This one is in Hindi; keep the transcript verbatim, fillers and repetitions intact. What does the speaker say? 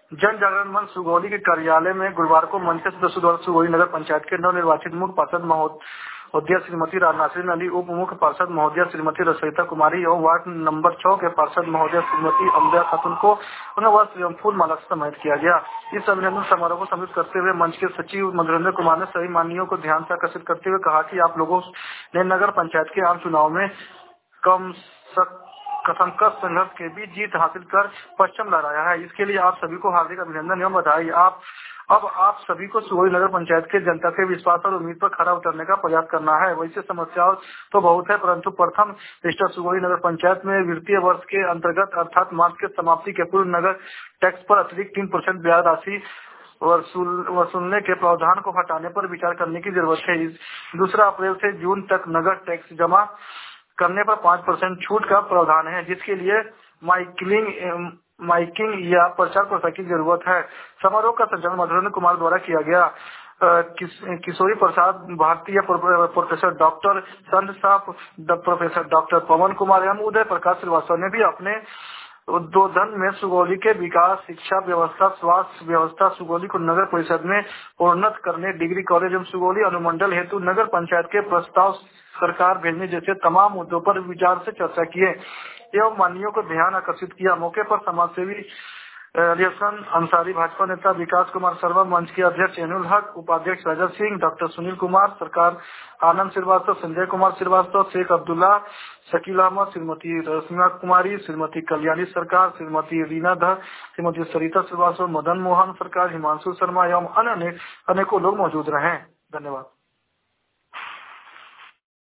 जन जागरण मंच सुगौली के कार्यालय में गुरुवार को मंच के सदस्यों द्वारा सुगौली नगर पंचायत के नवनिर्वाचित मुख्य पार्षद महोदया श्रीमती नासरीन अली, उप मुख्य पार्षद महोदया श्रीमती रसोईता कुमारी और वार्ड नंबर छह के पार्षद महोदया श्रीमती अम्बिया खातून को उन्हें वर्ष फूल माला से सम्मानित किया गया। इस अभिनंदन समारोह को संबोधित करते हुए मंच के सचिव मधुरेंद्र कुमार ने सभी माननीयों को ध्यान से आकर्षित करते हुए कहा कि आप लोगों ने नगर पंचायत के आम चुनाव में कम कथमकस संघर्ष के बीच जीत हासिल कर परचम लहराया है। इसके लिए आप सभी को हार्दिक अभिनंदन एवं बधाई। आप अब आप सभी को सुगौली नगर पंचायत के जनता के विश्वास और उम्मीद पर खरा उतरने का प्रयास करना है। वैसे समस्याओं तो बहुत है, परंतु प्रथम रजिस्टर सुगौली नगर पंचायत में वित्तीय वर्ष के अंतर्गत अर्थात मार्च के समाप्ति के पूर्व नगर टैक्स पर अतिरिक्त तीन परसेंट ब्याज राशि वसूल वसूलने के प्रावधान को हटाने पर विचार करने की जरूरत है। दूसरा अप्रैल से जून तक नगर टैक्स जमा करने पर पाँच परसेंट छूट का प्रावधान है, जिसके लिए माइकिंग माइकिंग या प्रचार प्रसार की जरूरत है। समारोह का संचालन मधुरेंद्र कुमार द्वारा किया गया। किस, किशोरी प्रसाद भारतीय, प्रोफेसर डॉक्टर संत साहब, प्रोफेसर डॉक्टर पवन कुमार एवं उदय प्रकाश श्रीवास्तव ने भी अपने उद्बोधन में सुगौली के विकास, शिक्षा व्यवस्था, स्वास्थ्य व्यवस्था, सुगौली को नगर परिषद में उन्नत करने, डिग्री कॉलेज एवं सुगौली अनुमंडल हेतु नगर पंचायत के प्रस्ताव सरकार भेजने जैसे तमाम मुद्दों पर विचार से चर्चा किए एवं माननीयों को ध्यान आकर्षित किया। मौके पर समाज सेवी रियासन अंसारी, भाजपा नेता विकास कुमार शर्मा, मंच के अध्यक्ष एनुल हक, उपाध्यक्ष राजा सिंह, डॉक्टर सुनील कुमार, सरकार आनंद श्रीवास्तव, संजय कुमार श्रीवास्तव, शेख अब्दुल्ला, शकील अहमद, श्रीमती रश्मिया कुमारी, श्रीमती कल्याणी सरकार, श्रीमती रीना धर, श्रीमती सरिता श्रीवास्तव, मदन मोहन सरकार, हिमांशु शर्मा एवं अन्य अनेकों लोग मौजूद रहे। धन्यवाद।